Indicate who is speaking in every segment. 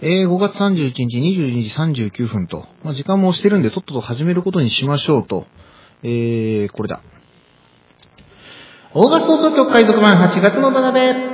Speaker 1: 5月31日22時39分と、時間も押してるんで、とっとと始めることにしましょうと。これだ。オーガスト放送局海賊版8月の学べ。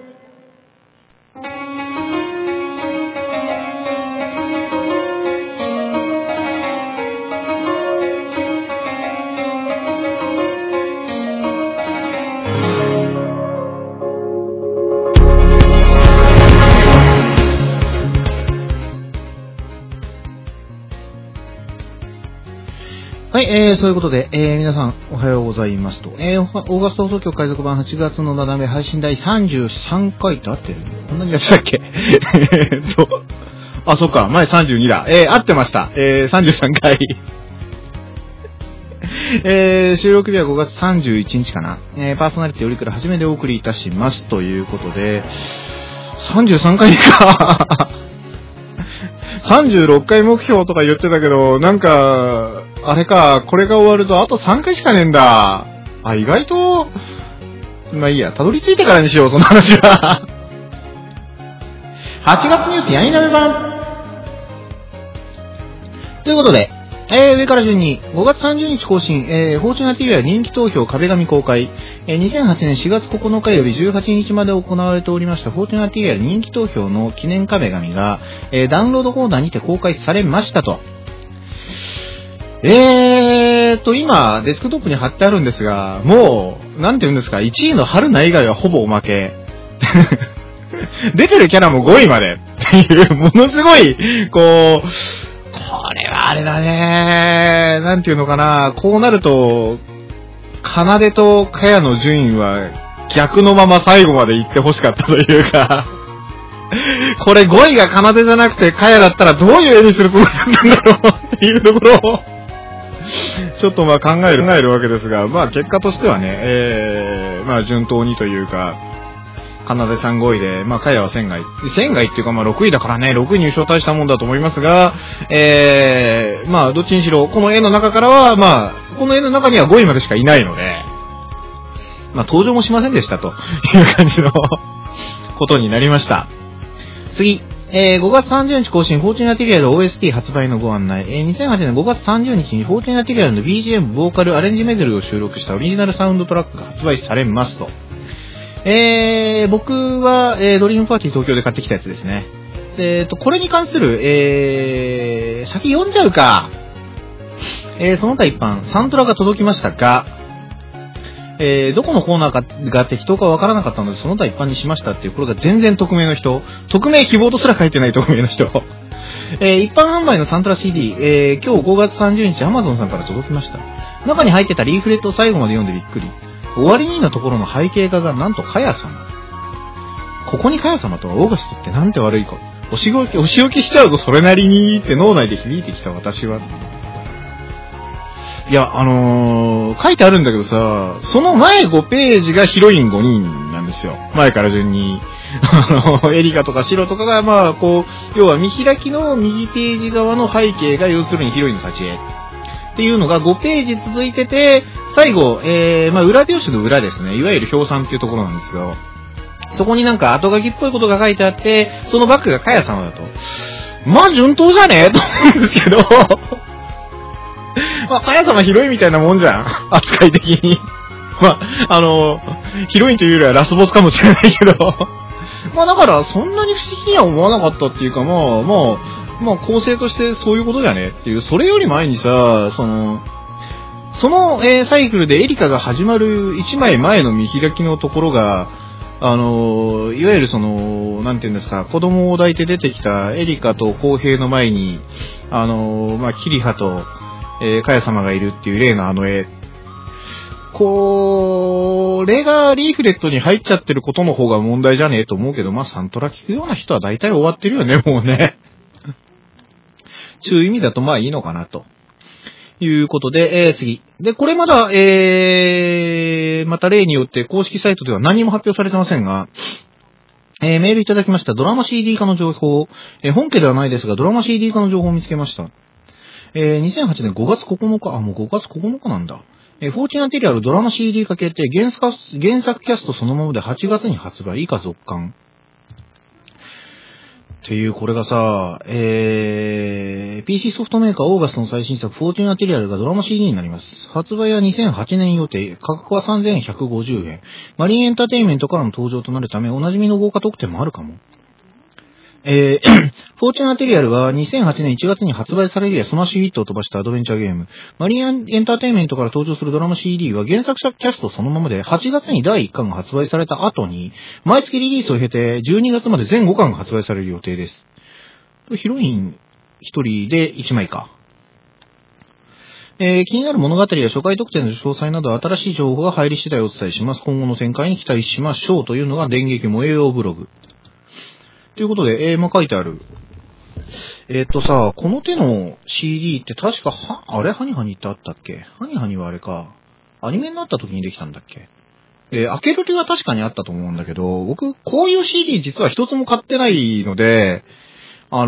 Speaker 1: はい、そういうことで、皆さんおはようございますと。オーガスト放送局海賊版8月の7目配信第33回って合ってる？こんなにやってたっけそっか、前32だ。合ってました。33回。収録日は5月31日かな。パーソナリティよりから初めてお送りいたしますということで、33回か。36回目標とか言ってたけど、なんか、あれか、これが終わるとあと3回しかねえんだ。意外と、まあいいや、たどり着いてからにしよう、その話は。8月ニュースやいなめ版。ということで、上から順に、5月30日更新、フォーチュナティビア人気投票壁紙公開、2008年4月9日より18日まで行われておりましたフォーチュナティビア人気投票の記念壁紙が、ダウンロードコーナーにて公開されましたと。今、デスクトップに貼ってあるんですが、もう、なんて言うんですか、1位の春菜以外はほぼおまけ。出てるキャラも5位までっていう、ものすごい、これはあれだね。なんていうのかな。こうなると、かなでとかやの順位は逆のまま最後まで行ってほしかったというか、これ5位がかなでじゃなくてかやだったらどういう絵にするつもりだったんだろうっていうところを、ちょっと考えるわけですが、結果としてはね、順当にというか、かなでさん5位で、かやは仙外っていうか6位だからね、6位入賞大したもんだと思いますが、どっちにしろ、この絵の中からは、この絵の中には5位までしかいないので、登場もしませんでしたという感じのことになりました。次、5月30日更新、フォーチュナティリアル OST 発売のご案内。2008年5月30日にフォーチュナティリアルの BGM ボーカルアレンジメドレーを収録したオリジナルサウンドトラックが発売されますと。僕は、ドリームパーティー東京で買ってきたやつですね。これに関する、先読んじゃうか。その他一般、サントラが届きましたが、どこのコーナーが適当かわからなかったので、その他一般にしましたっていう、これが全然匿名の人。匿名希望とすら書いてない匿名の人。一般販売のサントラ CD、今日5月30日 Amazon さんから届きました。中に入ってたリーフレットを最後まで読んでびっくり。終わりにのところの背景画がなんとかや様。ここにかや様とはオーガストってなんて悪い子。お仕置きしちゃうとそれなりにって脳内で響いてきた私は。いや、書いてあるんだけどさ、その前5ページがヒロイン5人なんですよ。前から順に。エリカとかシロとかが、要は見開きの右ページ側の背景が要するにヒロインの立ち絵。っていうのが5ページ続いてて、最後、裏表紙の裏ですね。いわゆる表参っていうところなんですが、そこになんか後書きっぽいことが書いてあって、そのバックがかや様だと。順当じゃねえと思うんですけど、かや様ヒロインみたいなもんじゃん。扱い的に。ヒロインというよりはラスボスかもしれないけど。だからそんなに不思議には思わなかったっていうか、構成としてそういうことだねっていう、それより前にさ、その、サイクルでエリカが始まる1枚前の見開きのところが、いわゆるその、なんていうんですか、子供を抱いて出てきたエリカと公平の前に、キリハと、かや様がいるっていう例の絵。これがリーフレットに入っちゃってることの方が問題じゃねえと思うけど、サントラ聞くような人は大体終わってるよね、もうね。ちゅう意味だといいのかなと。いうことで、次。で、これまだ、また例によって公式サイトでは何も発表されてませんが、メールいただきましたドラマ CD 化の情報、本家ではないですが、ドラマ CD 化の情報を見つけました。2008年5月9日、もう5月9日なんだ。フォーチュナティリアルドラマ CD 化決定、原作キャストそのままで8月に発売、以下続刊。っっていう、これがさ、PC ソフトメーカーオーガストの最新作、フォーチュンアテリアルがドラマ CD になります。発売は2008年予定、価格は3150円。マリンエンターテインメントからの登場となるため、おなじみの豪華特典もあるかも。フォーチュンアテリアルは2008年1月に発売されるやスマッシュヒットを飛ばしたアドベンチャーゲーム。マリンエンターテインメントから登場するドラマ CD は原作者キャストそのままで8月に第1巻が発売された後に、毎月リリースを経て12月まで全5巻が発売される予定です。ヒロイン1人で1枚か。気になる物語や初回特典の詳細など新しい情報が入り次第お伝えします。今後の展開に期待しましょうというのが電撃萌え用ブログ。ということで、書いてある。さ、この手の CD って確か、あれハニハニってあったっけ？ハニハニはあれか。アニメになった時にできたんだっけ？開ける気は確かにあったと思うんだけど、僕、こういう CD 実は一つも買ってないので、中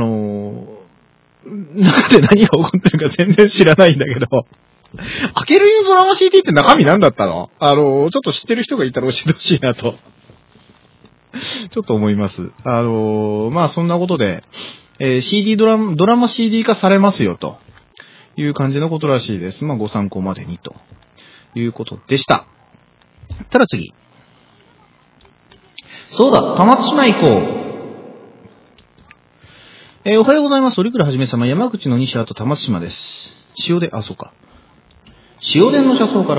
Speaker 1: で何が起こってるか全然知らないんだけど、開けるドラマ CD って中身何だったの？ちょっと知ってる人がいたら教えてほしいなと。ちょっと思います。まあそんなことで、CD ドラマ CD 化されますよという感じのことらしいです。まあご参考までにということでした。ただ次。そうだ、玉津島行こう。おはようございます。折倉はじめ様、山口の西あと玉津島です。そうか。塩田の車窓から、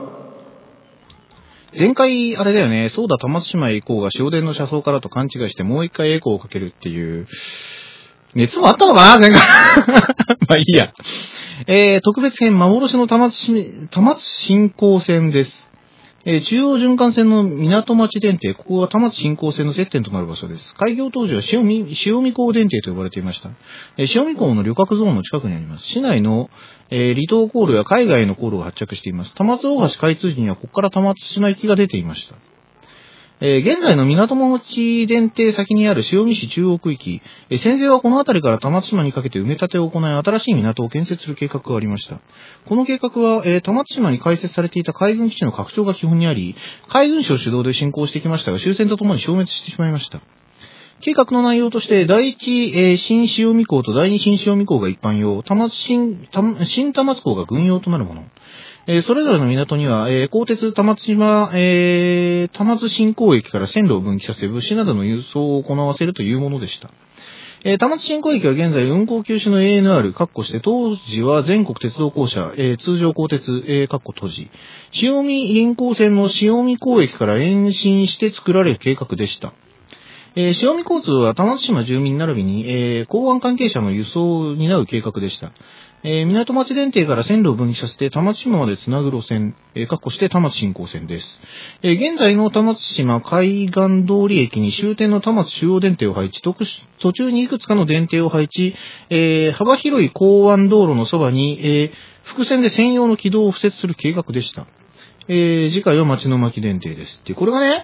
Speaker 1: 前回、あれだよね、そうだ、玉津島へ行こうが塩田の車窓からと勘違いしてもう一回エコーをかけるっていう、熱もあったのかな前回。まあいいや。特別編、幻の玉津新港線です。中央循環線の港町電停、ここは玉津新港線の接点となる場所です。開業当時は塩見港電停と呼ばれていました。塩見港の旅客ゾーンの近くにあります。市内の、離島航路や海外の航路が発着しています。玉津大橋開通時にはここから玉津島行きが出ていました。現在の港町電停先にある塩見市中央区域、先生はこの辺りから玉津島にかけて埋め立てを行い、新しい港を建設する計画がありました。この計画は、玉津島に開設されていた海軍基地の拡張が基本にあり、海軍省主導で進行してきましたが、終戦とともに消滅してしまいました。計画の内容として、第一、新塩見港と第二新塩見港が一般用、新玉津港が軍用となるもの。それぞれの港には、鋼鉄玉津新港駅から線路を分岐させ、物資などの輸送を行わせるというものでした。玉津新港駅は現在運行休止の ANR、当時は全国鉄道公社、通常鋼鉄、閉じ。塩見臨港線の塩見港駅から延伸して作られる計画でした。塩見交通は玉津島住民並びに、港湾関係者の輸送を担う計画でした。港町電停から線路を分岐させて玉津島までつなぐ路線、玉津新港線です。現在の玉津島海岸通り駅に終点の玉津中央電停を配置、途中にいくつかの電停を配置、幅広い港湾道路のそばに、複線で専用の軌道を敷設する計画でした。次回は町の巻電停です。これがね、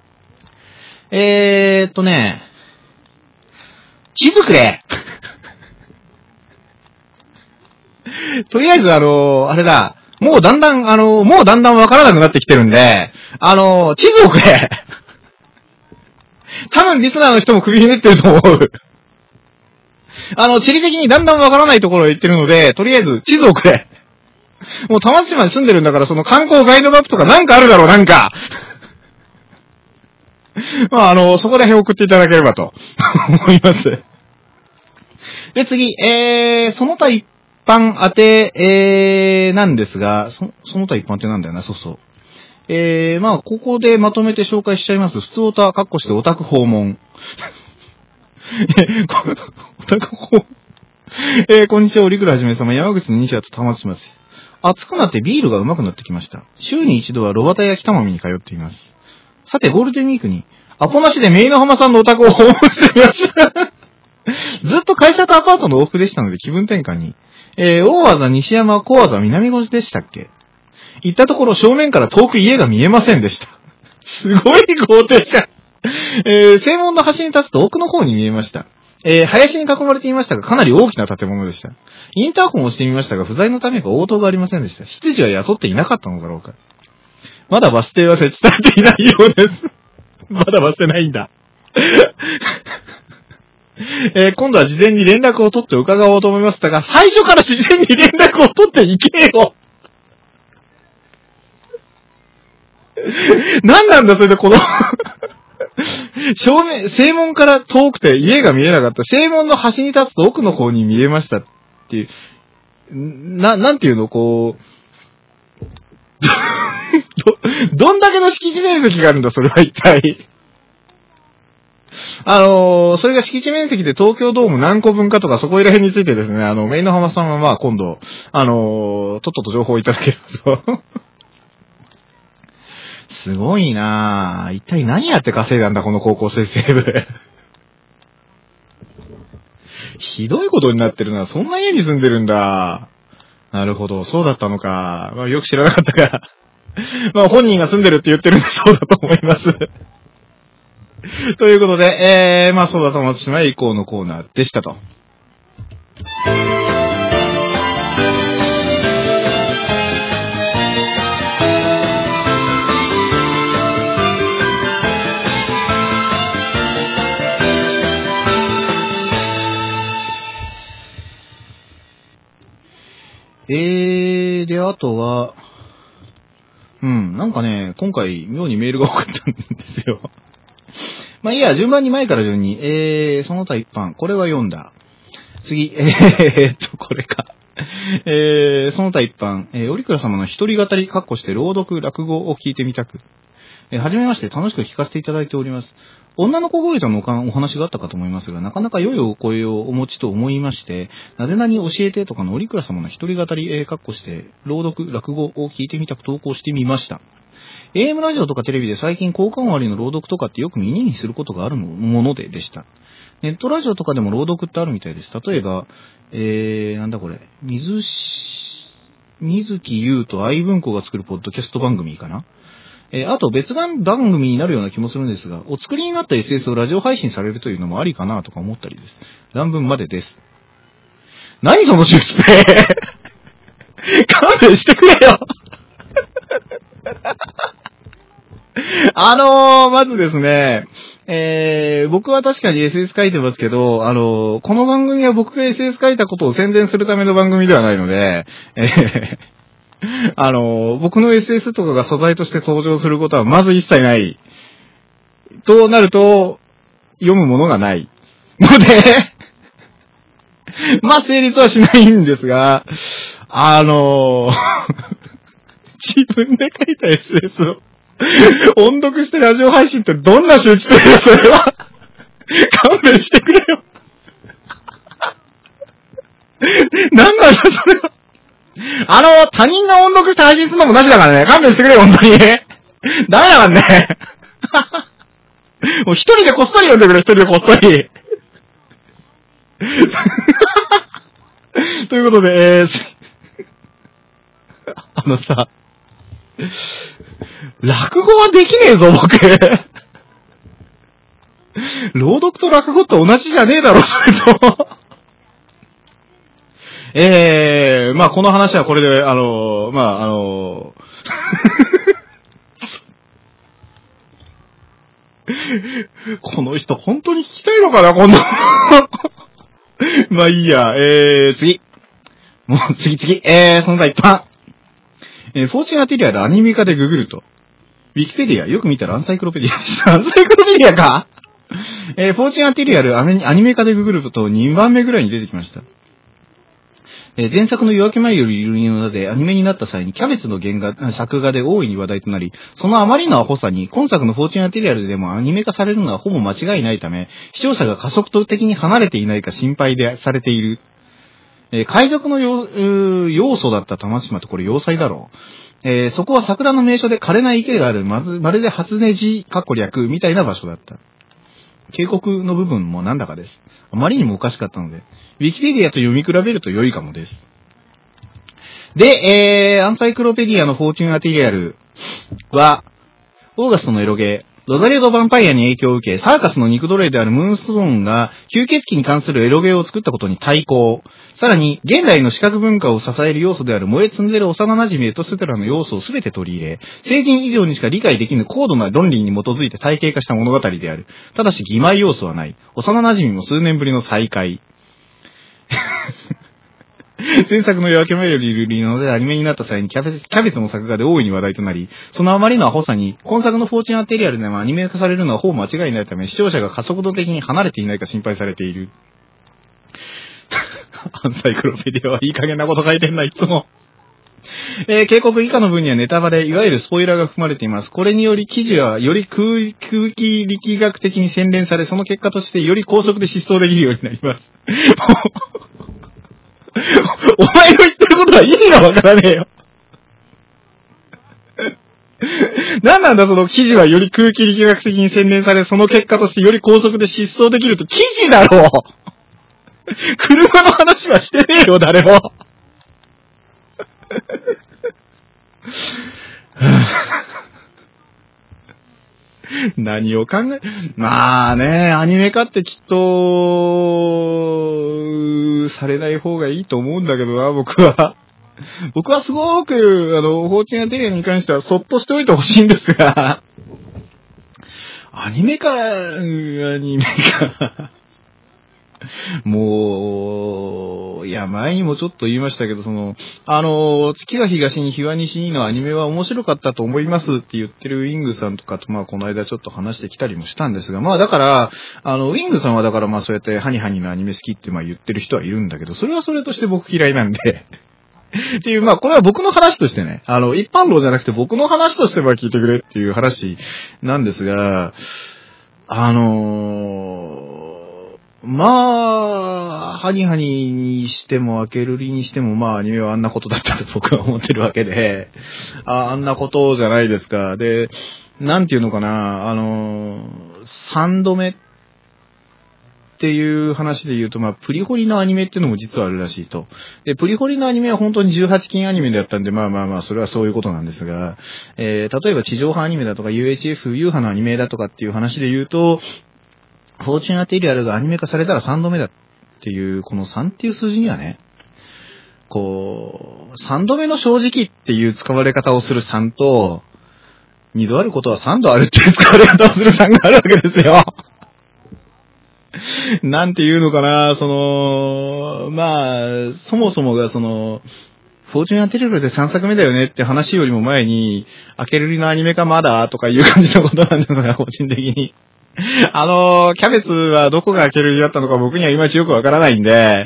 Speaker 1: 地図くれとりあえずあれだ。もうだんだんわからなくなってきてるんで、地図をくれ多分リスナーの人も首ひねってると思う。地理的にだんだんわからないところを言ってるので、とりあえず地図をくれ。もう玉津島に住んでるんだから、その観光ガイドマップとかなんかあるだろう、なんか。まあ、そこら辺送っていただければと思います。で、次、その他一般当て、なんですが、その他一般当てなんだよな、そうそう。まあ、ここでまとめて紹介しちゃいます。普通オタ、してオタク訪問。オタク訪問。こんにちは、折倉はじめ様、山口の西田と玉津島です。暑くなってビールがうまくなってきました。週に一度はロバタや北豆に通っています。さて、ゴールデンウィークに、アポなしでメイの浜さんのお宅を訪問してみました。ずっと会社とアパートの往復でしたので気分転換に。大技西山、小技南越でしたっけ？行ったところ正面から遠く家が見えませんでした。すごい豪邸じゃん。正門の端に立つと奥の方に見えました。林に囲まれていましたがかなり大きな建物でした。インターホンを押してみましたが不在のためか応答がありませんでした。執事は雇っていなかったのだろうか。まだバス停は設置されていないようです。まだバス停ないんだ。 今度は事前に連絡を取って伺おうと思いましたが、最初から事前に連絡を取っていけよ。何なんだそれでこの正門から遠くて家が見えなかった。正門の端に立つと奥の方に見えましたっていう。なんていうのこう、どんだけの敷地面積があるんだそれは一体。それが敷地面積で東京ドーム何個分かとかそこら辺についてですね、メイの浜さんはまあ今度、とっとと情報をいただければと。すごいなぁ。一体何やって稼いだんだ、この高校生セーブ。ひどいことになってるな。そんな家に住んでるんだ。なるほど、そうだったのか。まあ、よく知らなかったが。まあ、本人が住んでるって言ってるんでそうだと思います。ということで、まあ、そうだと松島へ移行のコーナーでしたと。で、あとは、なんかね、今回、妙にメールが多かったんですよ。まあいいや、順番に前から順に、その他一般、これは読んだ。次、これか。その他一般、折倉様の一人語り、括弧して朗読、落語を聞いてみたく。はじめまして、楽しく聞かせていただいております。女の子声とのお話があったかと思いますが、なかなか良いお声をお持ちと思いまして、なぜなに教えてとかの折倉様の一人語り、括弧して、朗読、落語を聞いてみたく投稿してみました。AM ラジオとかテレビで最近交換割の朗読とかってよく耳にすることがあるものでした。ネットラジオとかでも朗読ってあるみたいです。例えば、なんだこれ、水木優と愛文庫が作るポッドキャスト番組かな。あと別番組になるような気もするんですが、お作りになった SS をラジオ配信されるというのもありかなとか思ったりです。乱文までです。何その出世勘弁してくれよまずですね、僕は確かに SS 書いてますけど、この番組は僕が SS 書いたことを宣伝するための番組ではないので、僕の SS とかが素材として登場することはまず一切ない。となると、読むものがない。ので、まあ成立はしないんですが、自分で書いた SS を音読してラジオ配信ってどんな周知点だそれは勘弁してくれよなんなんだそれは他人が音読して配信するのもなしだからね。勘弁してくれよ、本当に。ダメだからね。もう一人でこっそり読んでくれ、一人でこっそり。ということで、さ、落語はできねえぞ、僕。朗読と落語って同じじゃねえだろ、それと。まあこの話はこれで、この人本当に聞きたいのかな、こんな。まあいいや、次。もう次。その他一般。フォーチュンアテリアでアニメ化でググると。ウィキペディア、よく見たらアンサイクロペディアでした。アンサイクロペディアかフォーチュンアテリアでアニメ化でググると2番目ぐらいに出てきました。前作の夜明け前よりいるの名でアニメになった際にキャベツの作画で大いに話題となり、そのあまりのアホさに今作のフォーチュンアテリアルでもアニメ化されるのはほぼ間違いないため、視聴者が加速度的に離れていないか心配でされている。海賊の要素だった玉島ってこれ要塞だろう。そこは桜の名所で枯れない池があるまるで初音寺略みたいな場所だった。渓谷の部分もなんだかです。あまりにもおかしかったので、ウィキペディアと読み比べると良いかもです。で、アンサイクロペディアのフォーチュンアテリアルは、オーガストのエロゲー、 ロザリオ・ド・ヴァンパイアに影響を受け、サーカスの肉奴隷であるムーンストーンが吸血鬼に関するエロゲーを作ったことに対抗。さらに、現代の視覚文化を支える要素である燃え積んでる幼馴染エトセトラの要素をすべて取り入れ、成人以上にしか理解できぬ高度な論理に基づいて体系化した物語である。ただし、欺瞞要素はない。幼馴染も数年ぶりの再会。前作の夜明け前より瑠璃のでアニメになった際にキャベツの作画で大いに話題となり、そのあまりのアホさに、今作のフォーチュンアテリアルでもアニメ化されるのはほぼ間違いないため、視聴者が加速度的に離れていないか心配されている。アンサイクロペディアはいい加減なこと書いてんな、いつも。警告以下の文にはネタバレ、いわゆるスポイラーが含まれています。これにより記事はより空気力学的に洗練され、その結果としてより高速で疾走できるようになります。お前の言ってることは意味がわからねえよ。何なんだその記事はより空気力学的に洗練され、その結果としてより高速で疾走できると記事だろう。車の話はしてねえよ、誰も。何を考え、まあね、アニメ化ってきっと、されない方がいいと思うんだけどな、僕は。僕はすごく、フォーチュンアテリアに関してはそっとしておいてほしいんですが、アニメ化。もう、いや、前にもちょっと言いましたけど、月が東に日は西にのアニメは面白かったと思いますって言ってるウィングさんとかと、この間ちょっと話してきたりもしたんですが、だから、ウィングさんはだからそうやってハニハニのアニメ好きって言ってる人はいるんだけど、それはそれとして僕嫌いなんで、っていう、これは僕の話としてね、一般論じゃなくて僕の話として聞いてくれっていう話なんですが、ハニハニにしても、アケルリにしても、アニメはあんなことだったと僕は思ってるわけで、あんなことじゃないですか。で、なんていうのかな、3度目っていう話で言うと、プリホリのアニメっていうのも実はあるらしいと。で、プリホリのアニメは本当に18禁アニメだったんで、それはそういうことなんですが、例えば地上波アニメだとか UHF、ユーハのアニメだとかっていう話で言うと、フォーチュンアテリアルがアニメ化されたら3度目だっていう、この3っていう数字にはね、3度目の正直っていう使われ方をする3と、2度あることは3度あるっていう使われ方をする3があるわけですよ。なんていうのかな、そもそもがフォーチュンアテリアルで3作目だよねって話よりも前に、アケルリのアニメ化まだとかいう感じのことなんですが、個人的に。キャベツはどこがアケルリだったのか僕にはいまいちよくわからないんで、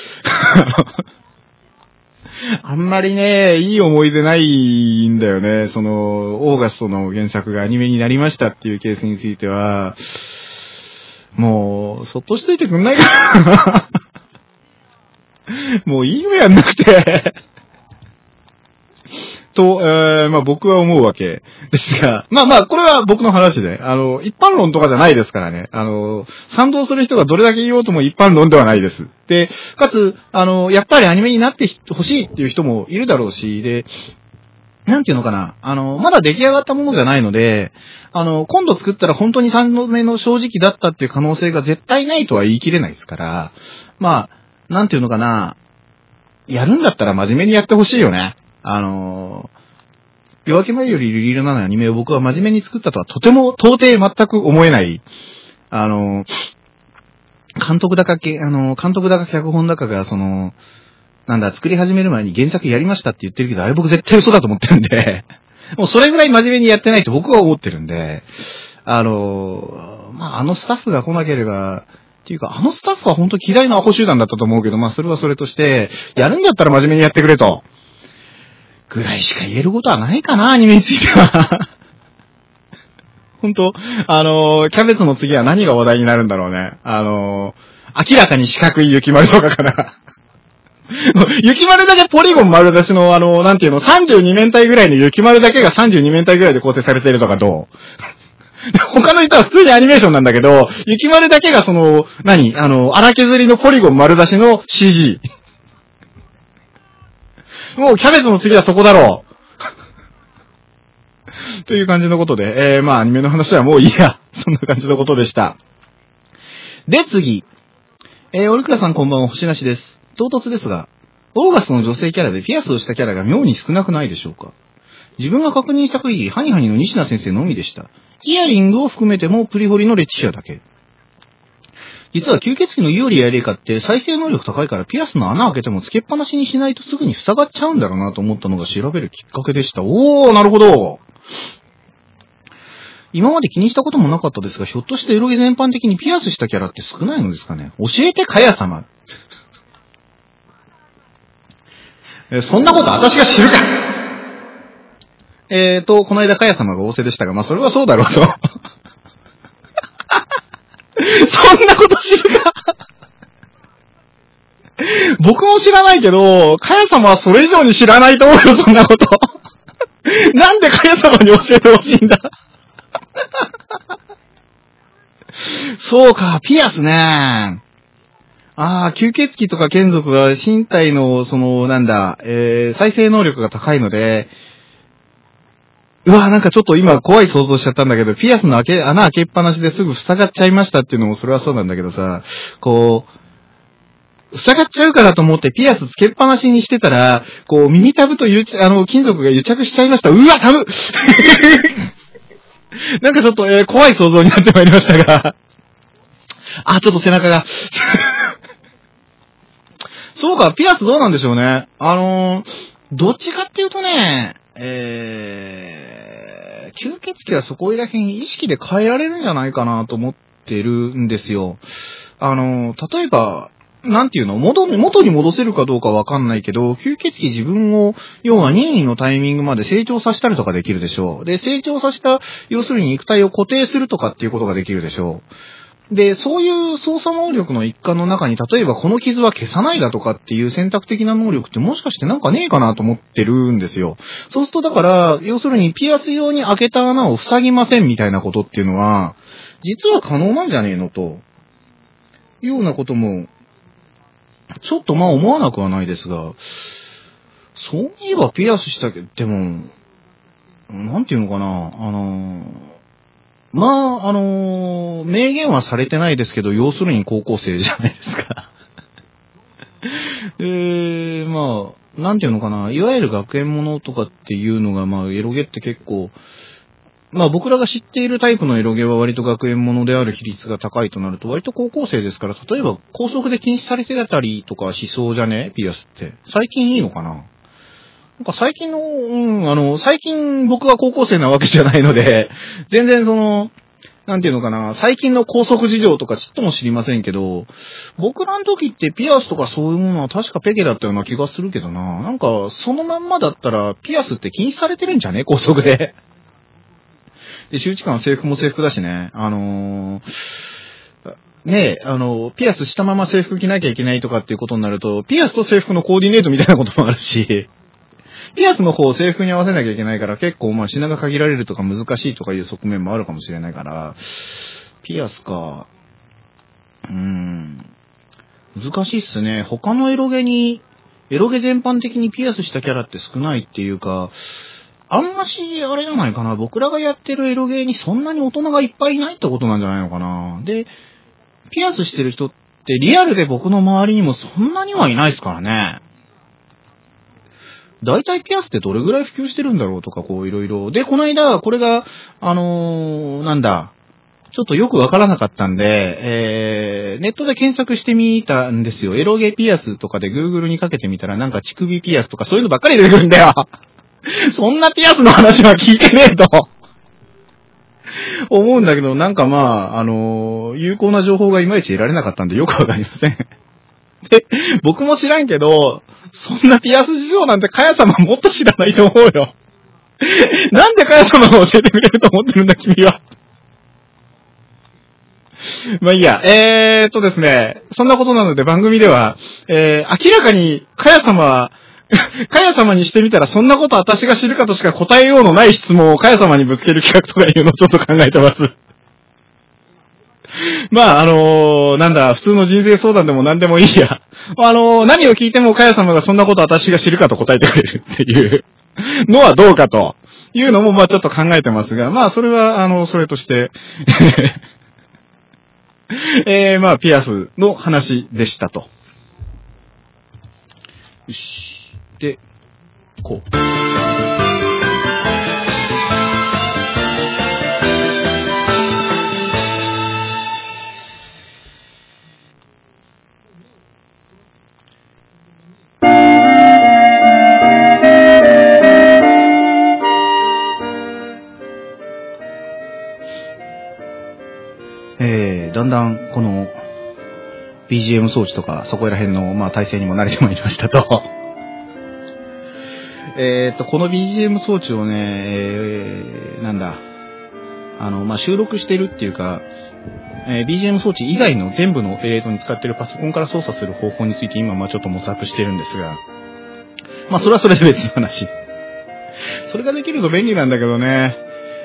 Speaker 1: あんまりね、いい思い出ないんだよね。オーガストの原作がアニメになりましたっていうケースについては、もう、そっとしといてくんないかな。もういいのやんなくて。と、僕は思うわけですが、これは僕の話で、一般論とかじゃないですからね。賛同する人がどれだけ言おうとも一般論ではないです。で、かつ、やっぱりアニメになってほしいっていう人もいるだろうし、で、なんていうのかな、まだ出来上がったものじゃないので、今度作ったら本当に3度目の正直だったっていう可能性が絶対ないとは言い切れないですから、なんていうのかな、やるんだったら真面目にやってほしいよね。夜明け前より瑠璃色なのアニメを僕は真面目に作ったとは到底全く思えない。監督だか脚本だかが、作り始める前に原作やりましたって言ってるけど、あれ僕絶対嘘だと思ってるんで、もうそれぐらい真面目にやってないと僕は思ってるんで、スタッフが来なければ、っていうか、スタッフは本当嫌いなアホ集団だったと思うけど、それはそれとして、やるんだったら真面目にやってくれと。ぐらいしか言えることはないかな、アニメについては。本当キャベツの次は何が話題になるんだろうね。明らかに四角い雪丸とかかな。雪丸だけポリゴン丸出しの32面体ぐらいの雪丸だけが32面体ぐらいで構成されているとかどう他の人は普通にアニメーションなんだけど、雪丸だけが荒削りのポリゴン丸出しの CG。もうキャベツの次はそこだろう。 という感じのことで、まあアニメの話はもういいや。そんな感じのことでした。で、次。オルクラさんこんばんは、星なしです。唐突ですが、オーガストの女性キャラでピアスをしたキャラが妙に少なくないでしょうか。自分が確認した限り、ハニハニの西名先生のみでした。イヤリングを含めてもプリホリのレティシアだけ。実は吸血鬼のユーリやレイカって再生能力高いからピアスの穴開けてもつけっぱなしにしないとすぐに塞がっちゃうんだろうなと思ったのが調べるきっかけでした。おー、なるほど。今まで気にしたこともなかったですが、ひょっとしてエロゲ全般的にピアスしたキャラって少ないのですかね。教えて、かや様。そんなこと私が知るか。この間かや様が仰せでしたが、まあそれはそうだろうと。そんなこと知るか。僕も知らないけど、かや様はそれ以上に知らないと思うよ、そんなこと。なんでかや様に教えてほしいんだ。そうか、ピアスね。吸血鬼とか眷属が身体の、再生能力が高いので、なんかちょっと今怖い想像しちゃったんだけど、ピアスの穴開けっぱなしですぐ塞がっちゃいましたっていうのもそれはそうなんだけどさ、塞がっちゃうからと思ってピアスつけっぱなしにしてたら、耳たぶと金属が癒着しちゃいました。うわ、寒っなんかちょっと、怖い想像になってまいりましたが。ちょっと背中が。そうか、ピアスどうなんでしょうね。どっちかっていうとね、吸血鬼はそこいら辺意識で変えられるんじゃないかなと思ってるんですよ。例えば、なんていうの、元に戻せるかどうかわかんないけど、吸血鬼自分を、要は任意のタイミングまで成長させたりとかできるでしょう。で、成長させた、要するに肉体を固定するとかっていうことができるでしょう。で、そういう操作能力の一環の中に、例えばこの傷は消さないだとかっていう選択的な能力ってもしかしてなんかねえかなと思ってるんですよ。そうするとだから、要するにピアス用に開けた穴を塞ぎませんみたいなことっていうのは、実は可能なんじゃねえのと、いうようなことも、ちょっと思わなくはないですが、そういえばピアスしたけど、でも、なんていうのかな、明言はされてないですけど、要するに高校生じゃないですか。で、なんていうのかな、いわゆる学園ものとかっていうのが、エロゲって結構、僕らが知っているタイプのエロゲは割と学園ものである比率が高いとなると、割と高校生ですから、例えば校則で禁止されてたりとかしそうじゃね？ピアスって。最近いいのかな？なんか最近の、最近僕は高校生なわけじゃないので、全然なんていうのかな、最近の校則事情とかちっとも知りませんけど、僕らの時ってピアスとかそういうものは確かペケだったような気がするけどな。なんか、そのまんまだったらピアスって禁止されてるんじゃね？校則で。で、周知官は制服も制服だしね。ピアスしたまま制服着なきゃいけないとかっていうことになると、ピアスと制服のコーディネートみたいなこともあるし、ピアスの方を制服に合わせなきゃいけないから結構品が限られるとか難しいとかいう側面もあるかもしれないから、ピアスか。難しいっすね。他のエロゲ全般的にピアスしたキャラって少ないっていうか、あんまし、あれじゃないかな。僕らがやってるエロゲーにそんなに大人がいっぱいいないってことなんじゃないのかな。で、ピアスしてる人ってリアルで僕の周りにもそんなにはいないですからね。だいたいピアスってどれぐらい普及してるんだろうとか、いろいろ。で、この間、これが、ちょっとよくわからなかったんで、ネットで検索してみたんですよ。エロゲピアスとかで Google にかけてみたらなんか乳首ピアスとかそういうのばっかり出てくるんだよ。そんなピアスの話は聞いてねえと思うんだけど、なんか有効な情報がいまいち得られなかったんでよくわかりません。で、僕も知らんけど、そんなピアス事情なんてかや様もっと知らないと思うよ。なんでかや様が教えてくれると思ってるんだ君は。いいや。ですね、そんなことなので番組では、明らかにかや様にしてみたらそんなこと私が知るかとしか答えようのない質問をかや様にぶつける企画とかいうのをちょっと考えてます。普通の人生相談でも何でもいいや。何を聞いてもかや様がそんなこと私が知るかと答えてくれるっていうのはどうかというのも、まあちょっと考えてますが、まあそれは、それとして、まあピアスの話でしたと。よし。で、こう。だんだんこの BGM 装置とかそこら辺のまあ体制にも慣れてまいりましたとこの BGM 装置をね、なんだまあ収録してるっていうか、BGM 装置以外の全部のに使ってるパソコンから操作する方法について今まあちょっと模索してるんですが、まあそれはそれで別の話。それができると便利なんだけどね。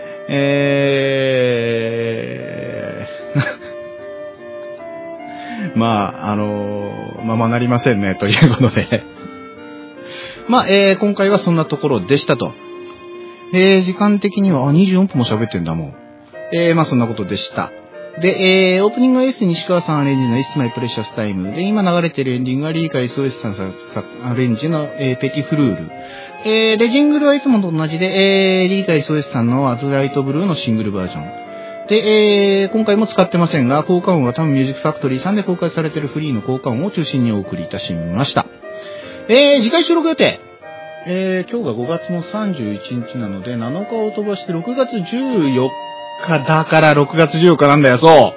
Speaker 1: まあ、ままなりませんね、ということで。まあ、今回はそんなところでしたと。時間的には、24分も喋ってんだもん。まあ、そんなことでした。で、オープニングは S 西川さんアレンジの It's My Precious Time。で、今流れてるエンディングはリーカ SOS さんアレンジの、ペティフルール。で、ジングルはいつもと同じで、リーカ SOS さんの As Light Blue のシングルバージョン。で、今回も使ってませんが、効果音は多分ミュージックファクトリーさんで公開されているフリーの効果音を中心にお送りいたしました。次回収録予定。今日が5月の31日なので、7日を飛ばして6月14日だから6月14日なんだよ、そう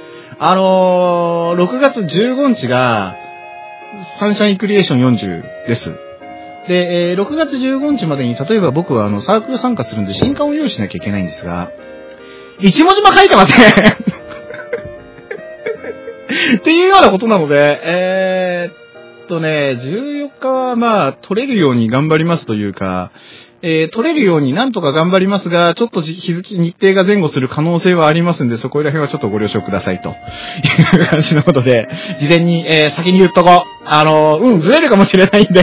Speaker 1: 。6月15日が、サンシャインクリエーション40です。で、6月15日までに、例えば僕はサークル参加するんで、新刊を用意しなきゃいけないんですが、一文字も書いてませんっていうようなことなので、14日はまあ、取れるように頑張りますというか、取れるようになんとか頑張りますが、ちょっと日程が前後する可能性はありますんで、そこら辺はちょっとご了承くださいという感じのことで、事前に、先に言っとこう。ずれるかもしれないん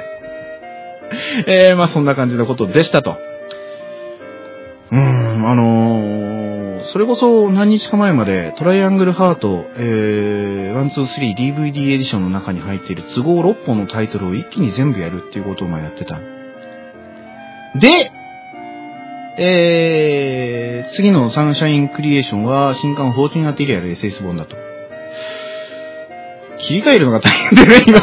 Speaker 1: で、まあそんな感じのことでしたと。それこそ何日か前までトライアングルハート、1,2,3 DVD エディションの中に入っている都合6本のタイトルを一気に全部やるっていうことをやってた。で、次のサンシャインクリエーションは新刊14アテリアル SS 本だと。切り替えるのが大変でね、今。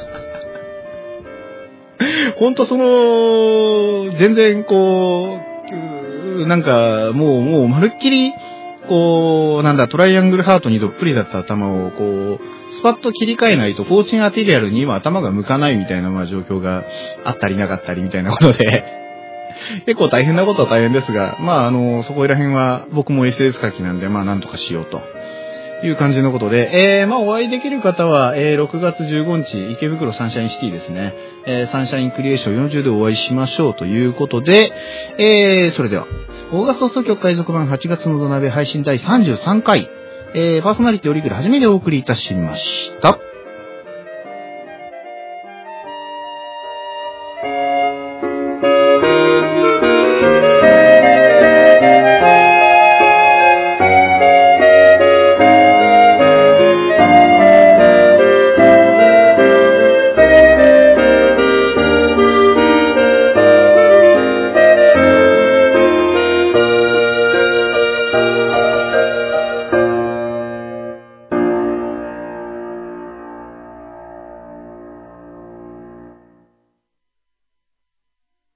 Speaker 1: ほんと全然なんか、もう、まるっきり、トライアングルハートにどっぷりだった頭を、スパッと切り替えないと、フォーチンアテリアルに今頭が向かないみたいな、状況があったりなかったりみたいなことで、結構大変なことは大変ですが、そこら辺は僕も SS 書きなんで、なんとかしようと。いう感じのことで、お会いできる方は、6月15日、池袋サンシャインシティですね。サンシャインクリエーション40でお会いしましょうということで、それでは、オーガスト総局海賊版8月の土鍋配信第33回、パーソナリティオリグで初めてお送りいたしました。